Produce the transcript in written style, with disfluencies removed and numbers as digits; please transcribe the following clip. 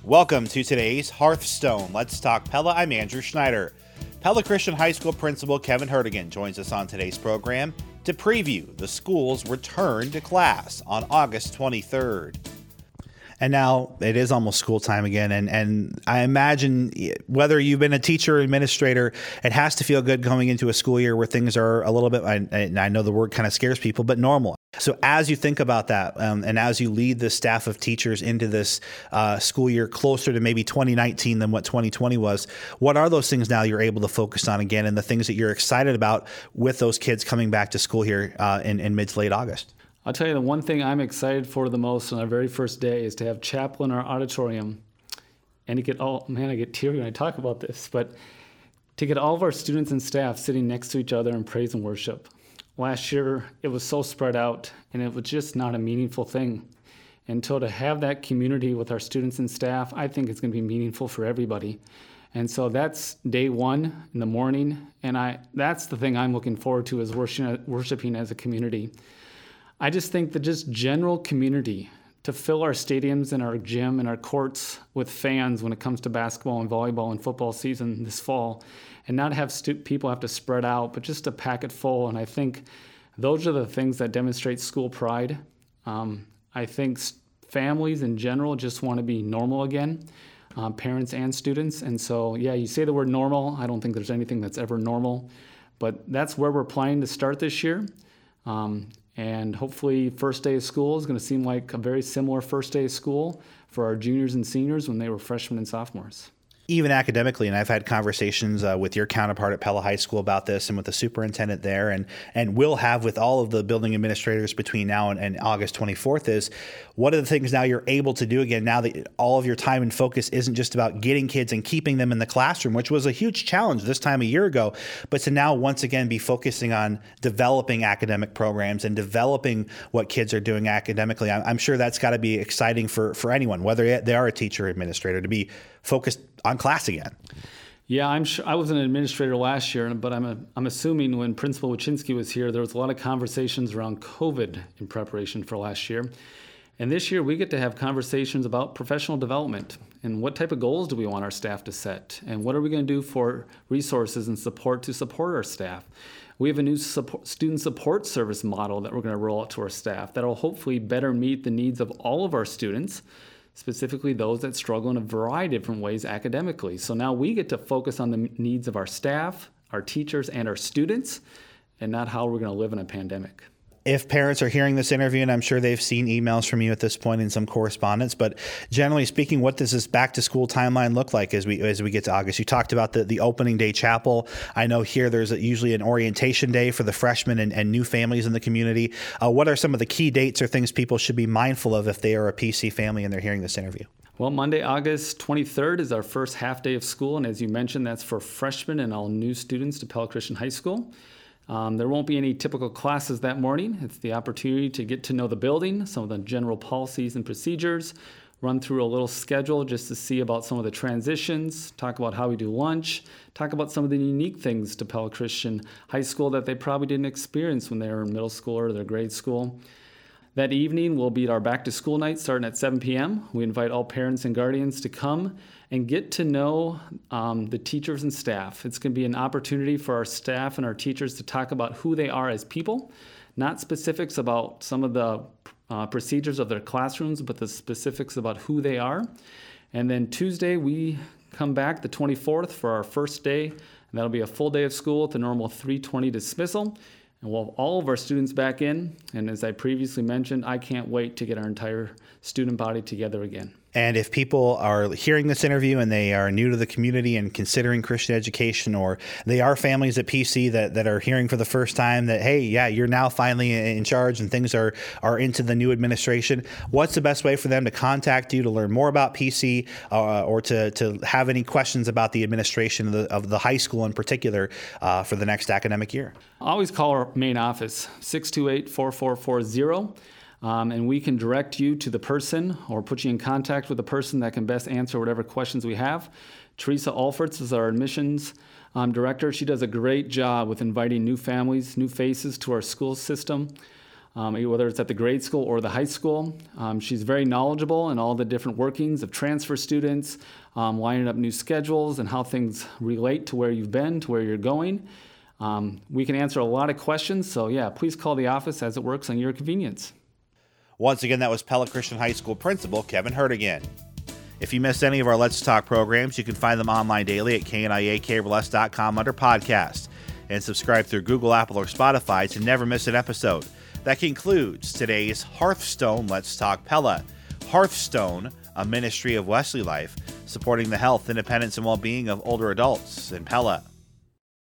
Welcome to today's Hearthstone. Let's talk Pella. I'm Andrew Schneider. Pella Christian High School Principal Kevin Hertigan joins us on today's program to preview the school's return to class on August 23rd. And now it is almost school time again. And I imagine whether you've been a teacher or administrator, it has to feel good going into a school year where things are a little bit, and I know the word kind of scares people, but normal. So as you think about that, and as you lead the staff of teachers into this school year closer to maybe 2019 than what 2020 was, what are those things now you're able to focus on again, and the things that you're excited about with those kids coming back to school here in mid to late August? I'll tell you, the one thing I'm excited for the most on our very first day is to have chapel in our auditorium and to get I get teary when I talk about this, but to get all of our students and staff sitting next to each other in praise and worship. Last year, it was so spread out, and it was just not a meaningful thing. And so to have that community with our students and staff, I think it's going to be meaningful for everybody. And so that's day one in the morning, and that's the thing I'm looking forward to, is worshiping as a community. I just think that just general community, to fill our stadiums and our gym and our courts with fans when it comes to basketball and volleyball and football season this fall, and not have people have to spread out, but just to pack it full. And I think those are the things that demonstrate school pride. I think families in general just want to be normal again, parents and students. And so, yeah, you say the word normal. I don't think there's anything that's ever normal, but that's where we're planning to start this year. And hopefully first day of school is going to seem like a very similar first day of school for our juniors and seniors when they were freshmen and sophomores. Even academically, and I've had conversations with your counterpart at Pella High School about this, and with the superintendent there, and will have with all of the building administrators between now and August 24th, is what are the things now you're able to do again, now that all of your time and focus isn't just about getting kids and keeping them in the classroom, which was a huge challenge this time a year ago, but to now once again be focusing on developing academic programs and developing what kids are doing academically. I'm sure that's got to be exciting for anyone, whether they are a teacher or administrator, to be focused on class again. Yeah, I'm sure. I was an administrator last year, but I'm assuming when Principal Wachinski was here, there was a lot of conversations around COVID in preparation for last year. And this year, we get to have conversations about professional development and what type of goals do we want our staff to set, and what are we going to do for resources and support to support our staff. We have a new student support service model that we're going to roll out to our staff that will hopefully better meet the needs of all of our students, specifically those that struggle in a variety of different ways academically. So now we get to focus on the needs of our staff, our teachers, and our students, and not how we're going to live in a pandemic. If parents are hearing this interview, and I'm sure they've seen emails from you at this point in some correspondence, but generally speaking, what does this back to school timeline look like as we get to August? You talked about the opening day chapel. I know here there's usually an orientation day for the freshmen and new families in the community. What are some of the key dates or things people should be mindful of if they are a PC family and they're hearing this interview? Well, Monday, August 23rd is our first half day of school, and as you mentioned, that's for freshmen and all new students to Pella Christian High School. There won't be any typical classes that morning. It's the opportunity to get to know the building, some of the general policies and procedures, run through a little schedule just to see about some of the transitions, talk about how we do lunch, talk about some of the unique things to Pella Christian High School that they probably didn't experience when they were in middle school or their grade school. That evening will be our back to school night starting at 7 p.m. We invite all parents and guardians to come and get to know the teachers and staff. It's going to be an opportunity for our staff and our teachers to talk about who they are as people, not specifics about some of the procedures of their classrooms, but the specifics about who they are. And then Tuesday, we come back the 24th for our first day, and that'll be a full day of school at the normal 3:20 dismissal. And we'll have all of our students back in. And as I previously mentioned, I can't wait to get our entire student body together again. And if people are hearing this interview and they are new to the community and considering Christian education, or they are families at PC that are hearing for the first time that, hey, yeah, you're now finally in charge and things are into the new administration, what's the best way for them to contact you to learn more about PC or to have any questions about the administration of the high school in particular for the next academic year? Always call our main office, 628-4440. And we can direct you to the person or put you in contact with the person that can best answer whatever questions we have. Teresa Alferts is our admissions director. She does a great job with inviting new families, new faces to our school system. whether it's at the grade school or the high school. She's very knowledgeable in all the different workings of transfer students, lining up new schedules and how things relate to where you've been, to where you're going. We can answer a lot of questions, so yeah, please call the office as it works on your convenience. Once again, that was Pella Christian High School Principal Kevin Hertigan. If you missed any of our Let's Talk programs, you can find them online daily at kniacableless.com under podcast, and subscribe through Google, Apple, or Spotify to never miss an episode. That concludes today's Hearthstone Let's Talk Pella. Hearthstone, a ministry of Wesley Life, supporting the health, independence, and well-being of older adults in Pella.